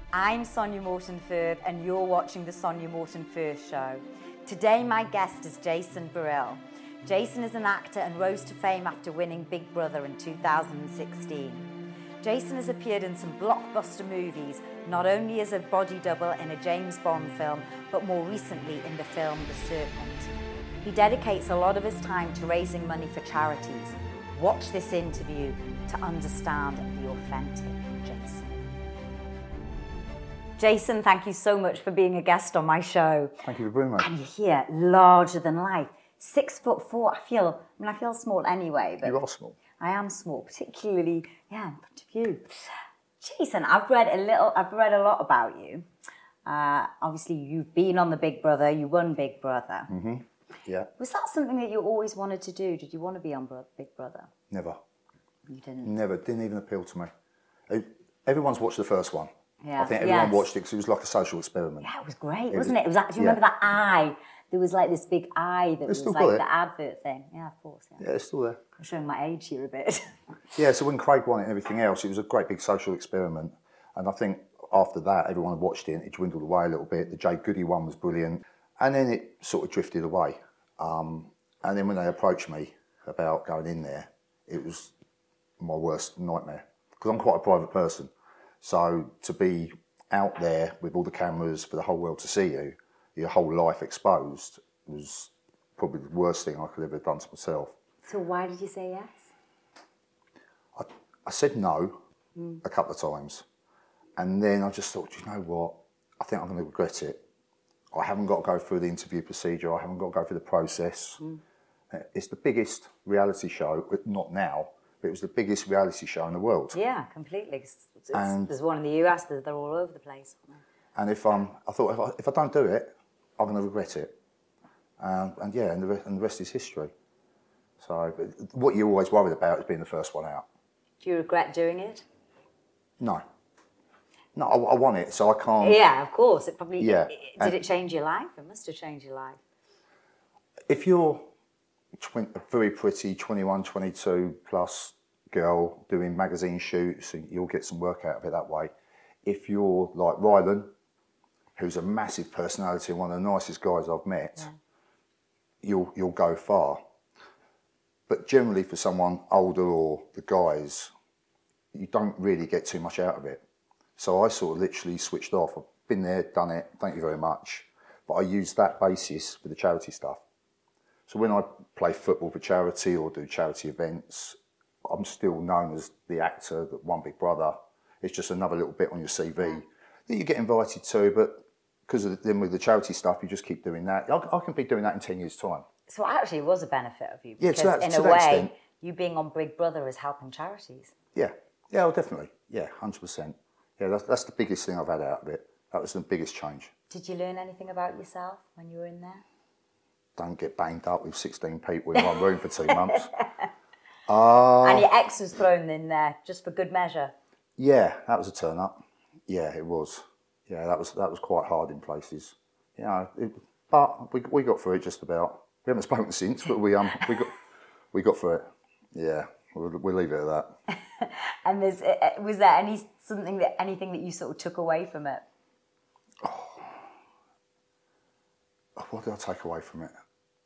I'm Sonia Morton-Firth and you're watching The Sonia Morton-Firth Show. Today my guest is Jason Burrell. Jason is an actor and rose to fame after winning Big Brother in 2016. Jason has appeared in some blockbuster movies, not only as a body double in a James Bond film, but more recently in the film The Serpent. He dedicates a lot of his time to raising money for charities. Watch this interview to understand the authentic Jason. Jason, thank you so much for being a guest on my show. Thank you for bringing me. And you're here, larger than life. 6'4". I feel small anyway. But you are small. I am small, particularly, in front of you. Jason, I've read a lot about you. Obviously, you've been on the Big Brother. You won Big Brother. Mm-hmm. Yeah. Was that something that you always wanted to do? Did you want to be on Big Brother? Never. You didn't? Never. Didn't even appeal to me. Everyone's watched the first one. Yeah. I think everyone watched it because it was like a social experiment. Yeah, it was great, wasn't it? It was actually, remember that eye? There was like this big eye that was like the advert thing. Yeah, of course. Yeah, it's still there. I'm showing my age here a bit. Yeah, so when Craig won it and everything else, it was a great big social experiment. And I think after that, everyone had watched it and it dwindled away a little bit. The Jay Goody one was brilliant. And then it sort of drifted away. And then when they approached me about going in there, it was my worst nightmare. Because I'm quite a private person. So to be out there with all the cameras for the whole world to see you, your whole life exposed, was probably the worst thing I could ever have done to myself. So why did you say yes? I said no a couple of times. And then I just thought, you know what? I think I'm going to regret it. I haven't got to go through the interview procedure. I haven't got to go through the process. It's the biggest reality show, not now, but it was the biggest reality show in the world. Yeah, completely. There's one in the US, they're all over the place. And I thought, if I don't do it, I'm going to regret it. And the rest is history. So what you're always worried about is being the first one out. Do you regret doing it? No. No, I want it, so I can't... Yeah, of course. It probably... Yeah. Did it change your life? It must have changed your life. If you're a very pretty 21, 22 plus girl doing magazine shoots, you'll get some work out of it that way. If you're like Rylan, who's a massive personality and one of the nicest guys I've met, you'll go far. But generally for someone older or the guys, you don't really get too much out of it. So I sort of literally switched off. I've been there, done it, thank you very much. But I use that basis for the charity stuff. So when I play football for charity or do charity events, I'm still known as the actor that won Big Brother. It's just another little bit on your CV that you get invited to, but because of with the charity stuff, you just keep doing that. I can be doing that in 10 years' time. So it actually was a benefit of you, because to in a way, you being on Big Brother is helping charities. Yeah, well, definitely. Yeah, 100%. Yeah, that's the biggest thing I've had out of it. That was the biggest change. Did you learn anything about yourself when you were in there? Don't get banged up with 16 people in one room for 2 months. And your ex was thrown in there just for good measure. Yeah, that was a turn up. Yeah, it was. Yeah, that was quite hard in places. But we got through it just about. We haven't spoken since, but we got through it. Yeah, we'll leave it at that. And was there anything that you sort of took away from it? What did I take away from it?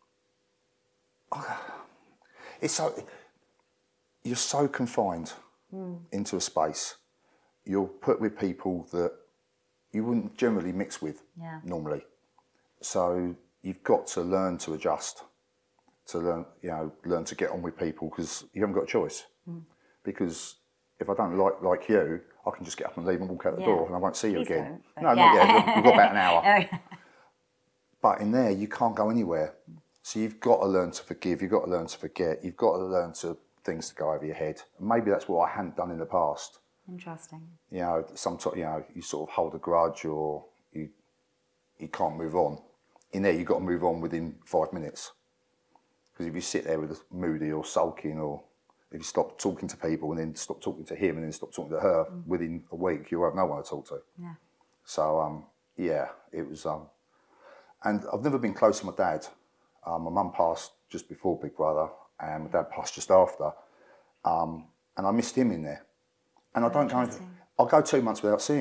You're so confined into a space. You're put with people that you wouldn't generally mix with normally. So you've got to learn to adjust, to learn to get on with people, because you haven't got a choice. Because if I don't like you, I can just get up and leave and walk out the door and I won't see you again. No, not yet. We've got about an hour. But in there, you can't go anywhere. So you've got to learn to forgive. You've got to learn to forget. You've got to learn things to go over your head. And maybe that's what I hadn't done in the past. Interesting. Sometimes you sort of hold a grudge, or you can't move on. In there, you've got to move on within 5 minutes. Because if you sit there with a moody or sulking, or if you stop talking to people and then stop talking to him and then stop talking to her, within a week, you won't know one to talk to. Yeah. So it was. And I've never been close to my dad. My mum passed just before Big Brother, and my dad passed just after. And I missed him in there. And I don't go. I'll go 2 months without seeing him,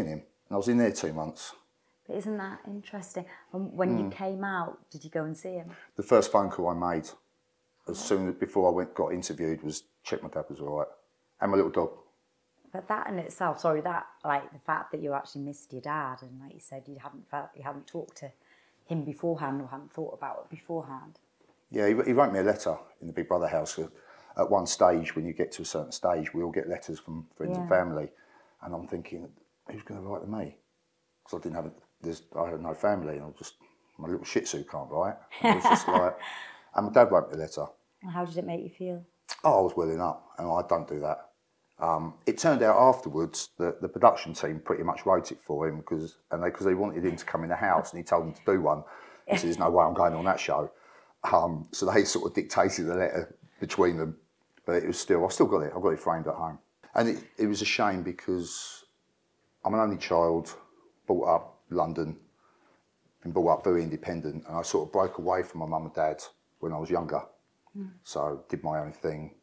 And I was in there 2 months. But isn't that interesting? And when you came out, did you go and see him? The first phone call I made, before I got interviewed, was check my dad was all right, and my little dog. But that in itself, the fact that you actually missed your dad, and like you said, you hadn't talked to him beforehand or hadn't thought about it beforehand. Yeah, he wrote me a letter in the Big Brother house. At one stage, when you get to a certain stage, we all get letters from friends and family, and I'm thinking, who's going to write to me? Because I had no family, and my little Shih Tzu can't write. And it was just like, and my dad wrote me a letter. And how did it make you feel? Oh, I was welling up, and I don't do that. It turned out afterwards that the production team pretty much wrote it for him because they wanted him to come in the house, and he told them to do one. He said, "There's no way I'm going on that show." So they sort of dictated the letter between them, but I've still got it. I've got it framed at home, and it was a shame because I'm an only child, brought up London, been brought up very independent, and I sort of broke away from my mum and dad when I was younger. So did my own thing.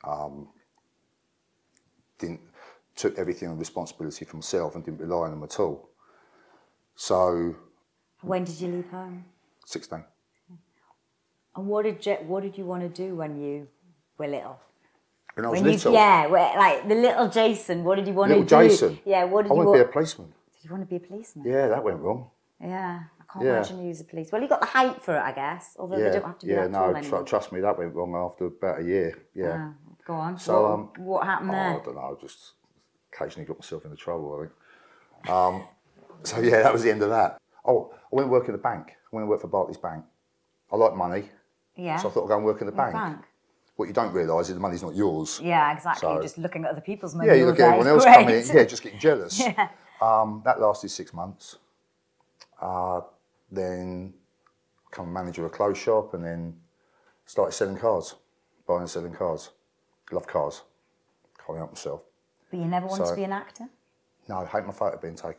Took everything on responsibility for myself and didn't rely on them at all. So. When did you leave home? 16. And what did you want to do when you were little? When I was little? Like the little Jason, what did you want to do? Little Jason? Yeah, what did you want? I wanted to be a policeman. Did you want to be a policeman? Yeah, that went wrong. Yeah, I can't imagine you as a police. Well, you got the height for it, I guess, although they don't have to be that tall anymore. Trust me, that went wrong after about a year, yeah. Go on. So, what happened there? I don't know, just occasionally got myself into trouble, I think. So, yeah, that was the end of that. Oh, I went to work in the bank. I went to work for Barclays Bank. I like money, so I thought I'd go and work in the bank. What you don't realise is the money's not yours. Yeah, exactly. You're just looking at other people's money. Yeah, you look at everyone else coming in, just getting jealous. Yeah. That lasted 6 months. Then become manager of a clothes shop, and then started selling cars, buying and selling cars. Love cars. Can't help myself. But you never wanted to be an actor? No, I hate my photo being taken.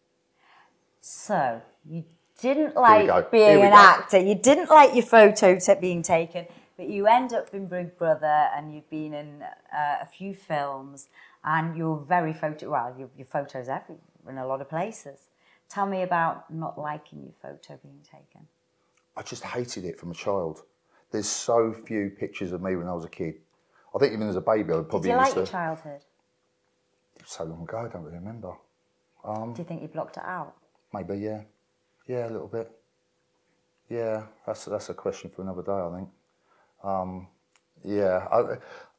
So, you didn't like being an actor, you didn't like your photo being taken, but you end up in Big Brother and you've been in a few films and you're very your photos in a lot of places. Tell me about not liking your photo being taken. I just hated it from a child. There's so few pictures of me when I was a kid. I think even as a baby I would probably Did you like your childhood? It was so long ago, I don't really remember. Do you think you blocked it out? Maybe, yeah. Yeah, a little bit. Yeah, that's a question for another day, I think. Yeah,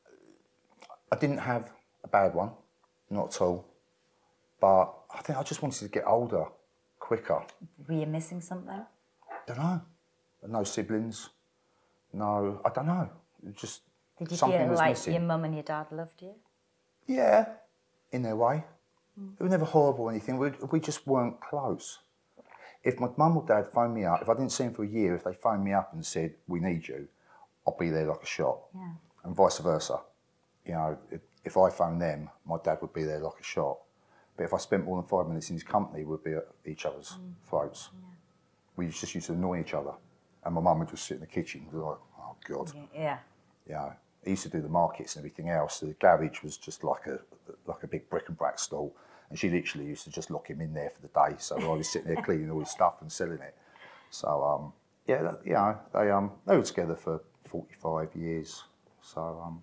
I didn't have a bad one, not at all. But I think I just wanted to get older, quicker. Were you missing something? I don't know. No siblings. No, I don't know. Just Did you something feel was like missing. your mum and your dad loved you? Yeah, in their way. It was never horrible or anything. We just weren't close. If my mum or dad phoned me up, if I didn't see them for a year, if they phoned me up and said, "We need you," I'll be there like a shot. Yeah. And vice versa. You know, if I phoned them, my dad would be there like a shot. But if I spent more than 5 minutes in his company, we'd be at each other's throats. Yeah. We just used to annoy each other. And my mum would just sit in the kitchen and be like, "Oh, God." Yeah. You know, he used to do the markets and everything else. The garage was just like a big brick and brack stall. And she literally used to just lock him in there for the day. So I was sitting there cleaning all his stuff and selling it. So, they were together for 45 years. So,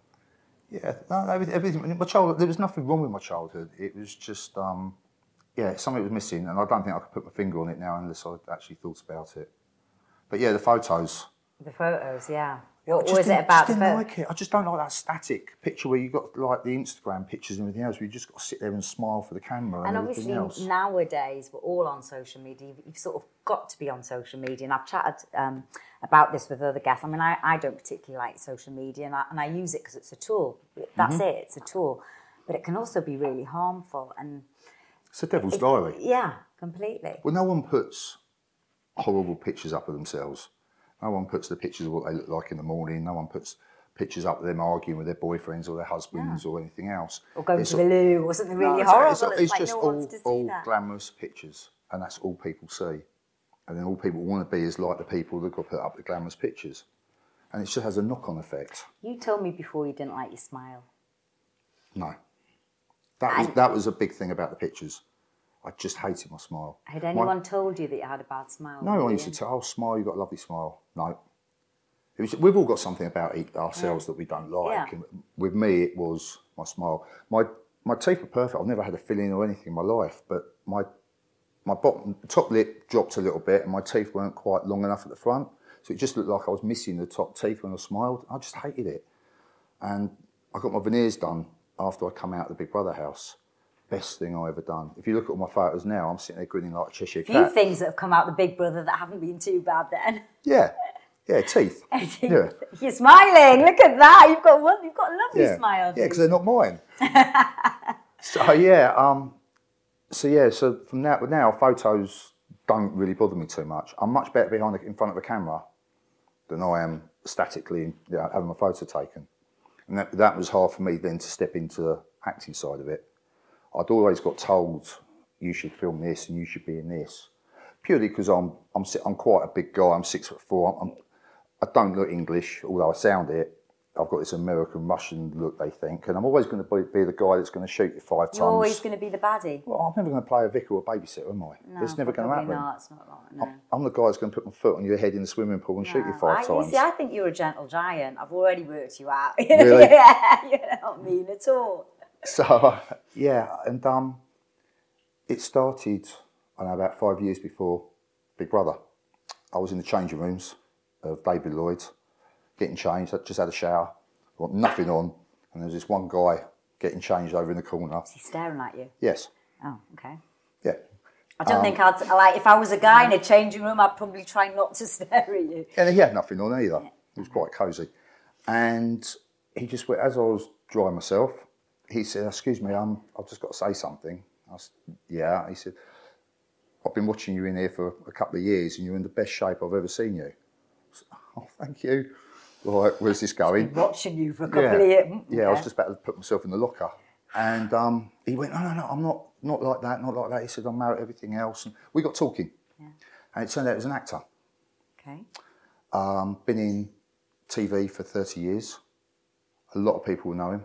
everything. My childhood, there was nothing wrong with my childhood. It was just, something was missing. And I don't think I could put my finger on it now unless I actually thought about it. But yeah, the photos. The photos, yeah. What was it about? I just didn't like it. I just don't like that static picture where you've got like the Instagram pictures and everything else where you just got to sit there and smile for the camera and everything else. Obviously nowadays we're all on social media. You've sort of got to be on social media. And I've chatted about this with other guests. I mean, I don't particularly like social media and I use it because it's a tool. That's it, it's a tool. But it can also be really harmful. And it's a devil's diary. Yeah, completely. Well, no one puts horrible pictures up of themselves. No one puts the pictures of what they look like in the morning. No one puts pictures up of them arguing with their boyfriends or their husbands or anything else. Or going to the loo or something really horrible. It's like just no one wants to see all that. glamorous pictures, and that's all people see. And then all people want to be is like the people that got put up the glamorous pictures. And it just has a knock-on effect. You told me before you didn't like your smile. No. That was a big thing about the pictures. I just hated my smile. Had anyone told you that you had a bad smile? No one used to tell, oh, smile, you've got a lovely smile. No. We've all got something about ourselves that we don't like. Yeah. And with me, it was my smile. My teeth were perfect. I've never had a filling or anything in my life, but my top lip dropped a little bit and my teeth weren't quite long enough at the front. So it just looked like I was missing the top teeth when I smiled. I just hated it. And I got my veneers done after I come out of the Big Brother house. Best thing I ever done. If you look at all my photos now, I'm sitting there grinning like a Cheshire Cat. A few things that have come out of the Big Brother that haven't been too bad then. Yeah, teeth. Yeah. You're smiling. Look at that. You've got a lovely smile. Yeah, because they're not mine. So from now, photos don't really bother me too much. I'm much better in front of a camera than I am statically having my photo taken. And that was hard for me then to step into the acting side of it. I'd always got told you should film this and you should be in this, purely because I'm quite a big guy. I'm 6'4". I don't look English, although I sound it. I've got this American Russian look, they think, and I'm always going to be the guy that's going to shoot you 5 times. You're always going to be the baddie. Well, I'm never going to play a vicar or a babysitter, am I? No, it's never going to happen. No, it's not like no. I'm the guy that's going to put my foot on your head in the swimming pool and shoot you 5 times. You see, I think you're a gentle giant. I've already worked you out. Really? Yeah, you're not mean at all. So, and it started, I know, about 5 years before Big Brother. I was in the changing rooms of David Lloyd's, getting changed. I just had a shower, got nothing on, and there was this one guy getting changed over in the corner. Is he staring at you? Yes. Oh, okay. Yeah. I don't think I'd, like, if I was a guy in a changing room, I'd probably try not to stare at you. And he had nothing on either. It was quite cosy. And he just went, as I was drying myself, he said, excuse me, I've just got to say something. I said, yeah. He said, I've been watching you in here for a couple of years and you're in the best shape I've ever seen you. I said, oh, thank you. Like, where's this going? Been watching you for a couple of years. Yeah, I was just about to put myself in the locker. And he went, no, I'm not like that. He said, I'm married to everything else. And we got talking. Yeah. And it turned out he was an actor. Okay. Been in TV for 30 years. A lot of people know him.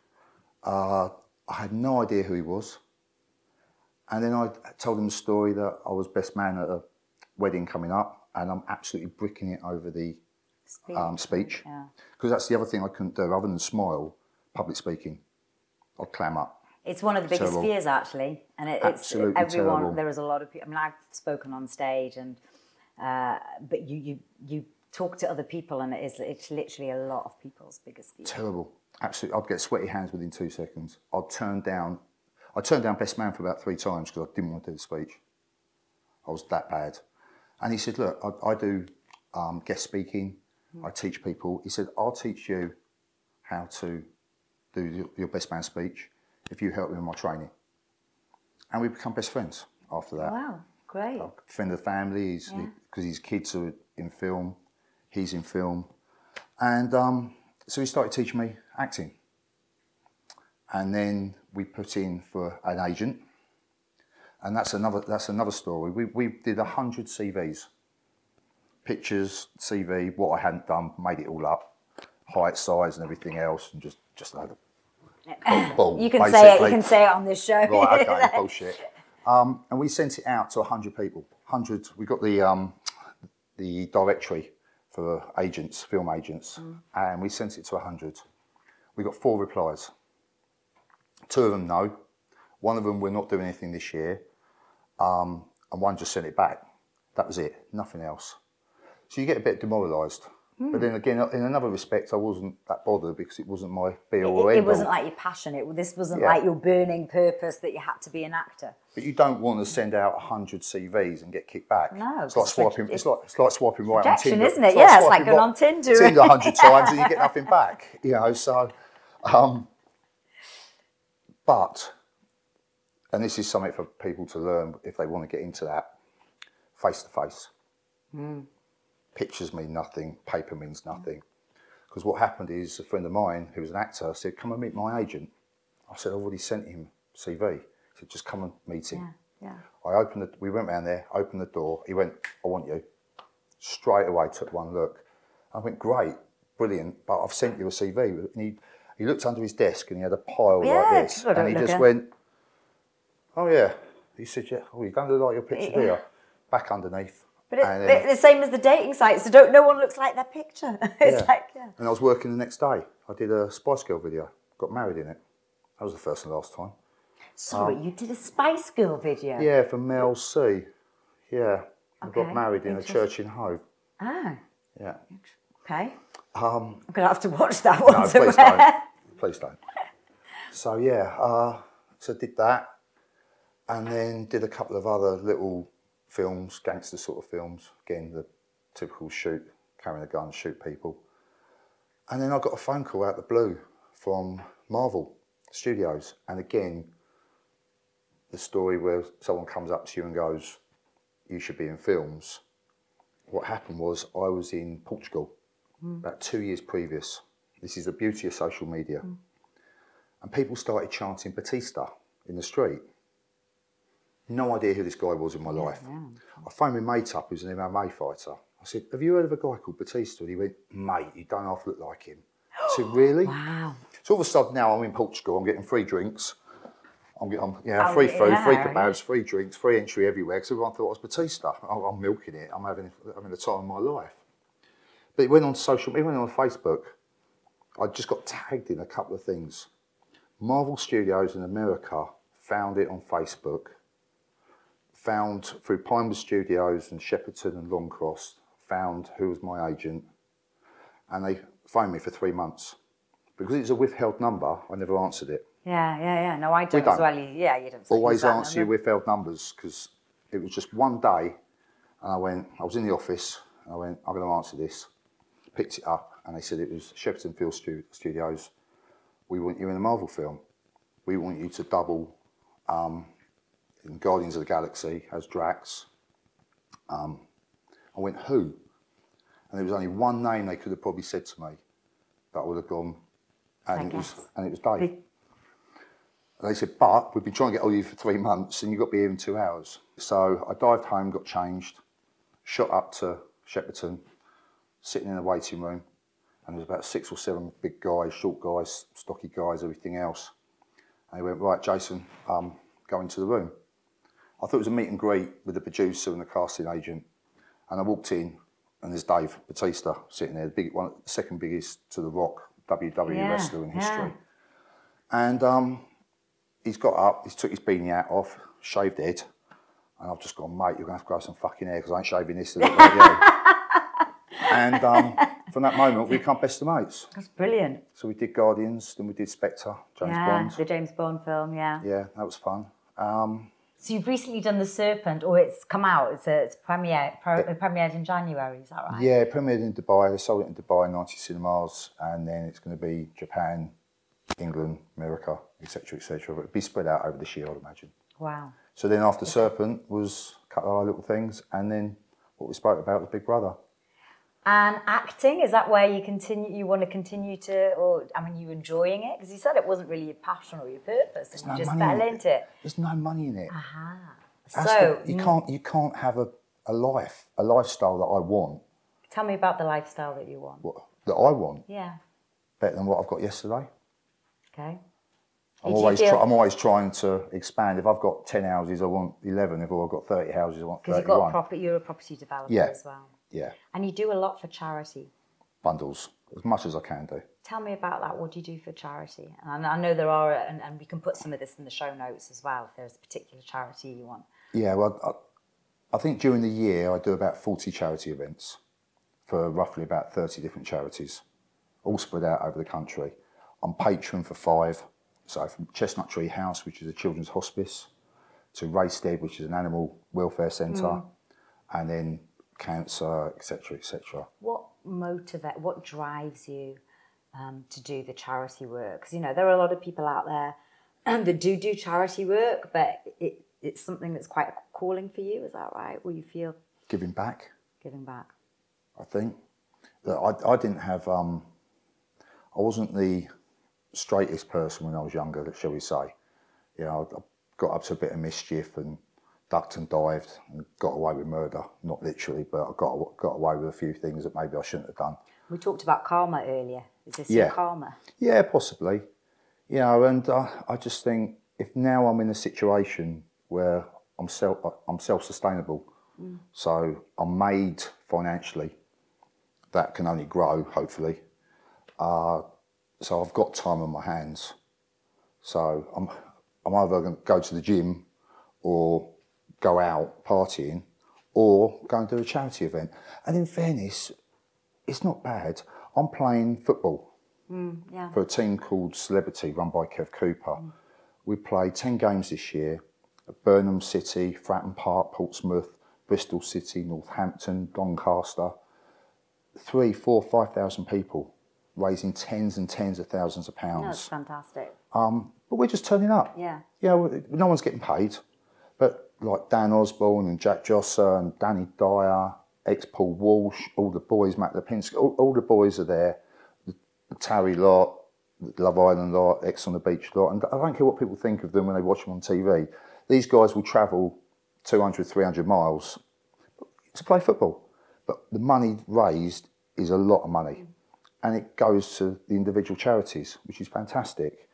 I had no idea who he was. And then I told him the story that I was best man at a wedding coming up and I'm absolutely bricking it over the speech. Because that's the other thing I couldn't do, other than smile, public speaking. I'd clam up. It's one of the biggest fears, actually. And it's everyone, terrible. There is a lot of people, I mean, I've spoken on stage and, but you talk to other people and it's literally a lot of people's biggest fear. Terrible. Absolutely. I'd get sweaty hands within 2 seconds. I'd turn down best man for about 3 times because I didn't want to do the speech. I was that bad. And he said, look, I do guest speaking. I teach people. He said, I'll teach you how to do your best man speech if you help me with my training. And we become best friends after that. Wow, great. A friend of the family, because his kids are in film, he's in film. And so he started teaching me acting. And then we put in for an agent. And that's another story. We did 100 CVs. Pictures, CV, what I hadn't done, made it all up. Height, size and everything else, and just a load of bull, you can say it on this show. Right, okay, bullshit. And we sent it out to 100 people. 100, we got the directory for agents, film agents, and we sent it to 100. We got 4 replies. 2 of them no. 1 of them, we're not doing anything this year. And 1 just sent it back. That was it, nothing else. So you get a bit demoralised. But then again, in another respect, I wasn't that bothered because it wasn't my be-all or end-all. It wasn't like your passion. This wasn't like your burning purpose that you had to be an actor. But you don't want to send out 100 CVs and get kicked back. No, it's like swiping. It's like swiping right on Tinder, isn't it? It's like going on Tinder. Tinder 100 times and you get nothing back. You know, so. But, and this is something for people to learn if they want to get into that. Face to face. Pictures mean nothing, paper means nothing. Because what happened is a friend of mine who was an actor said, come and meet my agent. I said, I've already sent him CV. He said, just come and meet him. We went round there, opened the door. He went, I want you. Straight away took one look. I went, great, brilliant, but I've sent you a CV. And he looked under his desk and he had a pile like this. And he just went, oh yeah, He said, yeah, oh, you don't look like your picture, do you? Back underneath. But it's the same as the dating sites, so no one looks like their picture. It's And I was working the next day. I did a Spice Girl video, got married in it. That was the first and last time. Sorry, you did a Spice Girl video? Yeah, for Mel C. Yeah. I got married in a church in Hove. Oh. Yeah. Okay. I'm going to have to watch that one. No, please don't. Please don't. So, yeah, so did that. And then did a couple of other little films, gangster sort of films. Again, the typical shoot, carrying a gun, shoot people. And then I got a phone call out of the blue from Marvel Studios. And again, the story where someone comes up to you and goes, you should be in films. What happened was I was in Portugal about 2 years previous. This is the beauty of social media. And people started chanting Batista in the street. No idea who this guy was in my life. Yeah. I phoned my mate up, who's an MMA fighter. I said, have you heard of a guy called Batista? And he went, mate, you don't half look like him. I said, really? Wow. So all of a sudden now I'm in Portugal, I'm getting free drinks. I'm getting free food, free kebabs, free drinks, free entry everywhere, because everyone thought I was Batista. I'm milking it, I'm having the time of my life. But it went on social media, it went on Facebook. I just got tagged in a couple of things. Marvel Studios in America found it on Facebook, found through Pinewood Studios and Shepperton and Longcross, found who was my agent, and they phoned me for 3 months. Because it's a withheld number, I never answered it. Yeah. No, I don't as well. Yeah, you don't. Always answer your withheld numbers, because it was just one day, and I was in the office, and I went, I'm going to answer this. Picked it up, and they said it was Shepperton Field Studios. We want you in a Marvel film. We want you to double in Guardians of the Galaxy as Drax. I went, who? And there was only one name they could have probably said to me that I would have gone, and it was Dave. And they said, but we've been trying to get hold of you for 3 months and you've got to be here in 2 hours. So I dived home, got changed, shot up to Shepperton, sitting in the waiting room, and there was about 6 or 7 big guys, short guys, stocky guys, everything else. And they went, right, Jason, go into the room. I thought it was a meet and greet with the producer and the casting agent. And I walked in, and there's Dave Batista sitting there, the second biggest to The Rock WWE wrestler in history. And he's got up, he's took his beanie hat off, shaved head, and I've just gone, mate, you're going to have to grow some fucking hair because I ain't shaving this to look like you. And from that moment, we become best of mates. That's brilliant. So we did Guardians, then we did Spectre, James Bond. The James Bond film, Yeah, that was fun. So you've recently done The Serpent, or it's come out, it's premiered in January, is that right? Yeah, it premiered in Dubai, they sold it in Dubai, 90 cinemas, and then it's going to be Japan, England, America, etc., etc. But it'll be spread out over this year, I'd imagine. Wow. So then after Serpent was a couple of other little things, and then what we spoke about was Big Brother. And acting, is that where you want to continue to, or, I mean, you enjoying it? Because you said it wasn't really your passion or your purpose, and you just fell into it. There's no money in it. So you can't have a lifestyle that I want. Tell me about the lifestyle that you want. That I want? Yeah. Better than what I've got yesterday. Okay. I'm always trying to expand. If I've got 10 houses, I want 11. If I've got 30 houses, I want 31. Because you're a property developer as well. Yeah. And you do a lot for charity. Bundles, as much as I can do. Tell me about that. What do you do for charity? And I know there are, and we can put some of this in the show notes as well, if there's a particular charity you want. Yeah, well, I think during the year I do about 40 charity events for roughly about 30 different charities, all spread out over the country. I'm patron for 5. So from Chestnut Tree House, which is a children's hospice, to Raystead, which is an animal welfare centre, and then cancer, etc., etc. What drives you to do the charity work? Because, there are a lot of people out there that do charity work, but it's something that's quite a calling for you, is that right? Will you feel... Giving back. Giving back. I think. I didn't have... I wasn't the straightest person when I was younger, shall we say. I got up to a bit of mischief and ducked and dived and got away with murder, not literally, but I got away with a few things that maybe I shouldn't have done. We talked about karma earlier. Is this your karma? Yeah, possibly. And I just think if now I'm in a situation where I'm self-sustainable. So I'm made financially. That can only grow, hopefully. So I've got time on my hands. So I'm either going to go to the gym or go out partying or go and do a charity event. And in fairness, it's not bad. I'm playing football for a team called Celebrity, run by Kev Cooper. We played 10 games this year at Burnham City, Fratton Park, Portsmouth, Bristol City, Northampton, Doncaster. 3, 4, 5,000 people, raising tens and tens of thousands of pounds. That's fantastic. But we're just turning up. Yeah. You know, no one's getting paid. But like Dan Osborne and Jack Josser and Danny Dyer, ex-Paul Walsh, all the boys, Matt Lipinski, all the boys are there. The Tarry lot, the Love Island lot, Ex on the Beach lot. And I don't care what people think of them when they watch them on TV. These guys will travel 200, 300 miles to play football. But the money raised is a lot of money. And it goes to the individual charities, which is fantastic.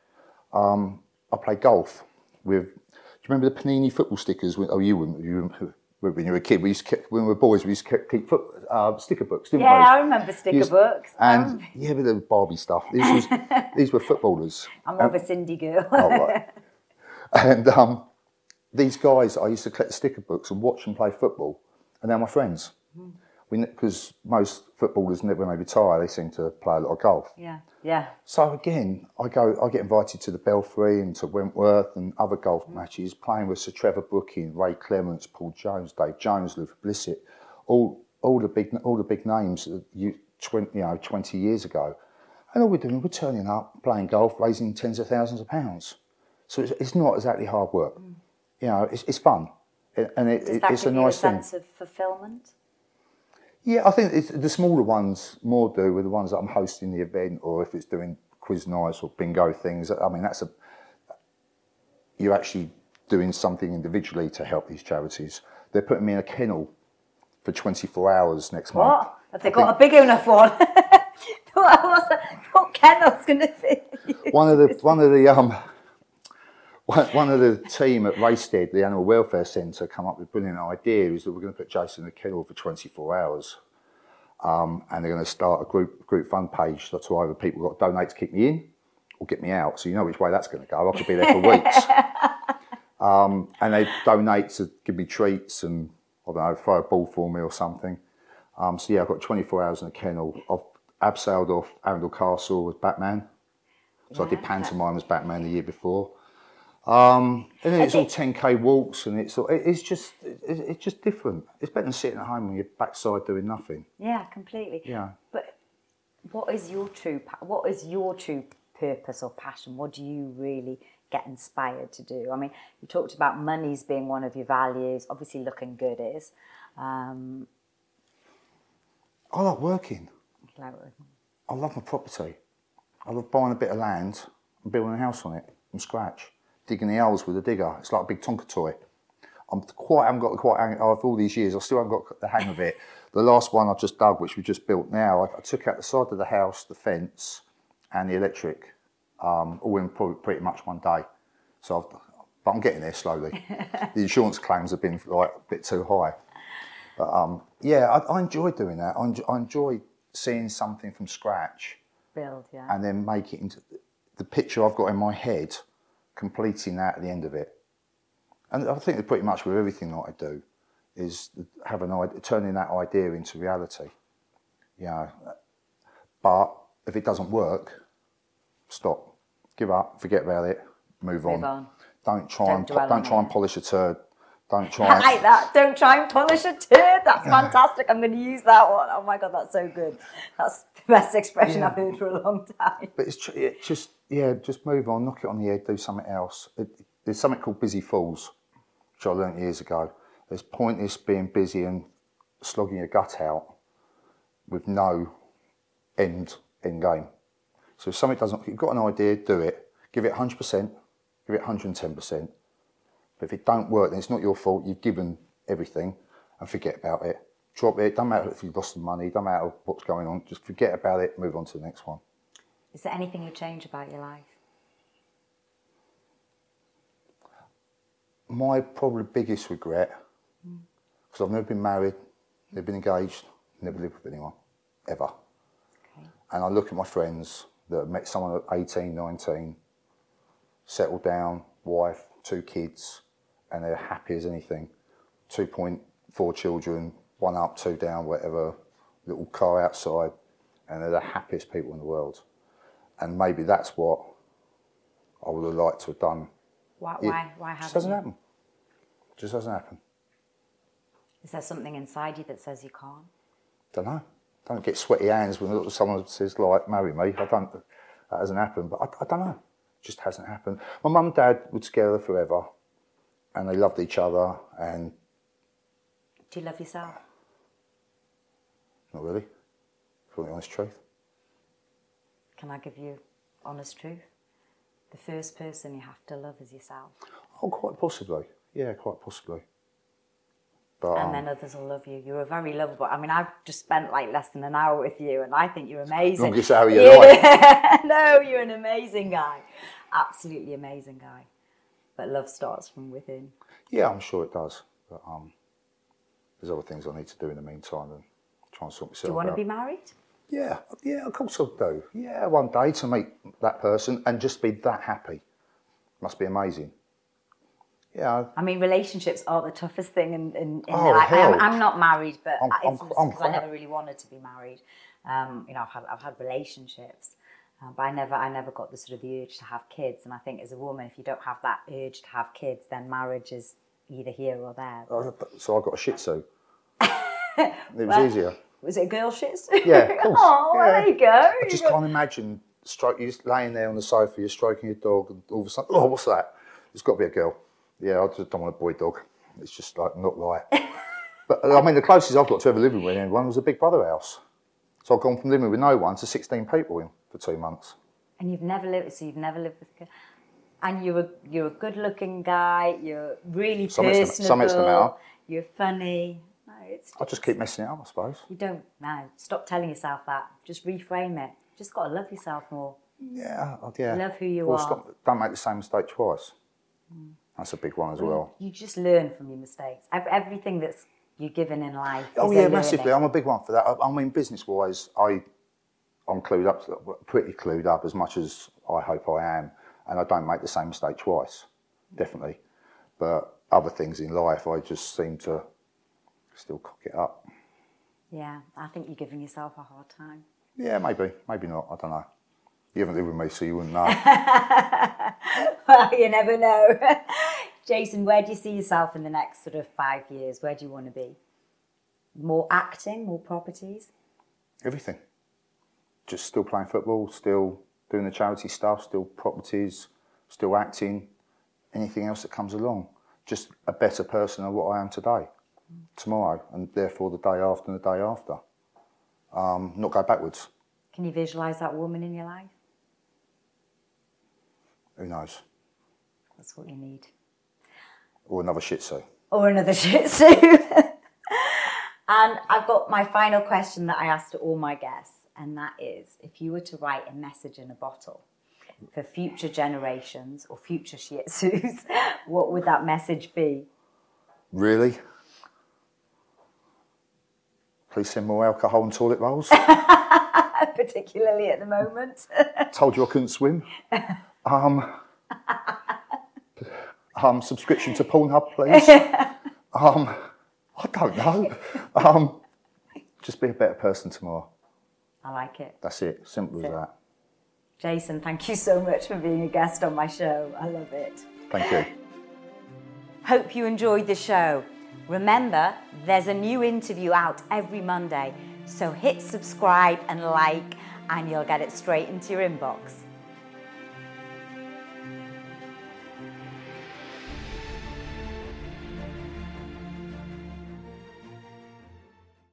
I play golf with, do you remember the Panini football stickers? You wouldn't, when you were a kid, when we were boys, we used to keep sticker books, didn't we? Yeah, I remember sticker books. And yeah, with the Barbie stuff. These were footballers. I'm more of a Cindy girl. Oh, right. And these guys, I used to collect the sticker books and watch them play football, and they're my friends. Because most footballers, when they retire, they seem to play a lot of golf. Yeah. So again, I get invited to the Belfry and to Wentworth and other golf matches, playing with Sir Trevor Brooking, Ray Clements, Paul Jones, Dave Jones, Luther Blissett, all the big names 20 years ago. And all we're doing, we're turning up, playing golf, raising tens of thousands of pounds. So it's not exactly hard work. You know, it's fun, and it's a nice thing. Does that give you a sense of fulfilment? Yeah, I think the smaller ones more do with the ones that I'm hosting the event, or if it's doing quiz nights or bingo things. I mean, you're actually doing something individually to help these charities. They're putting me in a kennel for 24 hours next month. What? Have they got a big enough one? What kennel's going to fit? One of the team at Raystead, the Animal Welfare Centre, come up with a brilliant idea, is that we're going to put Jason in a kennel for 24 hours. And they're going to start a group fund page. That's why either people got to donate to keep me in or get me out. So you know which way that's going to go. I could be there for weeks. And they donate to give me treats and, I don't know, throw a ball for me or something. So yeah, I've got 24 hours in a kennel. I've abseiled off Arundel Castle as Batman. So I did pantomime as Batman the year before. And then it's all 10k walks, and it's just different. It's better than sitting at home on your backside doing nothing. Yeah, completely. Yeah. But what is your true purpose or passion? What do you really get inspired to do? I mean, you talked about money's being one of your values. Obviously, looking good is. I like working. I love my property. I love buying a bit of land and building a house on it from scratch. Digging the holes with a digger. It's like a big Tonka toy. After all these years, I still haven't got the hang of it. The last one I've just dug, which we just built now, I took out the side of the house, the fence, and the electric, all in pretty much one day. But I'm getting there slowly. The insurance claims have been like a bit too high. But yeah, I enjoy doing that. I enjoy seeing something from scratch, build, yeah, and then make it into the picture I've got in my head. Completing that at the end of it, and I think that pretty much with everything that I do is turning that idea into reality. You know, but if it doesn't work, stop, give up, forget about it, move on. Don't try and polish a turd. Don't try. I like that. Don't try and polish a turd. That's fantastic. I'm going to use that one. Oh my God, that's so good. That's the best expression I've heard for a long time. But just move on, knock it on the head, do something else. There's something called busy fools, which I learnt years ago. There's pointless being busy and slogging your gut out with no end game. So if something doesn't, if you've got an idea, do it. Give it 100%, give it 110%. But if it don't work, then it's not your fault. You've given everything and forget about it. Drop it. Don't matter if you've lost the money. Don't matter what's going on. Just forget about it. Move on to the next one. Is there anything you change about your life? My probably biggest regret, because I've never been married, never been engaged, never lived with anyone, ever. Okay. And I look at my friends that have met someone at 18, 19, settled down, wife, 2 kids, and they're happy as anything. 2.4 children, 1 up, 2 down, whatever, little car outside, and they're the happiest people in the world. And maybe that's what I would have liked to have done. Why haven't Just doesn't you? happen. Just doesn't happen. Is there something inside you that says you can't? Don't know. Don't get sweaty hands when someone says, like, marry me. That hasn't happened, but I don't know. It just hasn't happened. My mum and dad were together forever, and they loved each other, and... Do you love yourself? Not really. For the honest truth. Can I give you honest truth? The first person you have to love is yourself. Oh, quite possibly. Yeah, quite possibly. But, and then others will love you. You're a very lovable... I mean, I've just spent like less than an hour with you, and I think you're amazing. Longest hour of your life. No, you're an amazing guy. Absolutely amazing guy. But love starts from within. Yeah, I'm sure it does. But there's other things I need to do in the meantime and try and sort myself out. Do you want to be married? Yeah, of course I do. Yeah, one day to meet that person and just be that happy. Must be amazing. Yeah. I mean, relationships are the toughest thing in Oh, life. hell. I'm not married, but I'm it's because I quite- never really wanted to be married. You know, I've had relationships, but I never got the sort of the urge to have kids. And I think as a woman, if you don't have that urge to have kids, then marriage is either here or there. So I got a Shih Tzu. It was easier. Was it a girl Shih Tzu? Yeah, of course. Oh, Yeah. there you go. I just can't imagine you're just laying there on the sofa, you're stroking your dog, and all of a sudden, oh, what's that? It's got to be a girl. Yeah, I just don't want a boy dog. It's just like not right. But I mean, the closest I've got to ever living with anyone was a Big Brother house. So I've gone from living with no one to 16 people for 2 months. And you've never lived with a girl. And you're a good-looking guy. You're really personable. Some extra matter. You're funny. No, I just keep messing it up, I suppose. You don't. No, stop telling yourself that. Just reframe it. Just got to love yourself more. Yeah. Love who you are. Don't make the same mistake twice. That's a big one as well. You just learn from your mistakes. Everything that's you're given in life. Oh is yeah, a massively. learning. I'm a big one for that. I mean, business-wise, I'm clued up, pretty clued up as much as I hope I am, and I don't make the same mistake twice, definitely. But other things in life, I just seem to still cock it up. Yeah, I think you're giving yourself a hard time. Yeah, maybe not. I don't know. You haven't lived with me, so you wouldn't know. Well, you never know. Jason, where do you see yourself in the next sort of 5 years? Where do you want to be? More acting, more properties? Everything. Just still playing football, still doing the charity stuff, still properties, still acting, anything else that comes along. Just a better person than what I am today, tomorrow, and therefore the day after and the day after. Not go backwards. Can you visualise that woman in your life? Who knows? That's what you need. Or another Shih Tzu. Or another Shih Tzu. And I've got my final question that I ask to all my guests, and that is, if you were to write a message in a bottle for future generations or future Shih Tzus, what would that message be? Really? Please send more alcohol and toilet rolls. Particularly at the moment. Told you I couldn't swim. Subscription to Pornhub, please. I don't know. Just be a better person tomorrow. I like it. That's it. Simple as that. Jason, thank you so much for being a guest on my show. I love it. Thank you. Hope you enjoyed the show. Remember, there's a new interview out every Monday, so hit subscribe and like, and you'll get it straight into your inbox.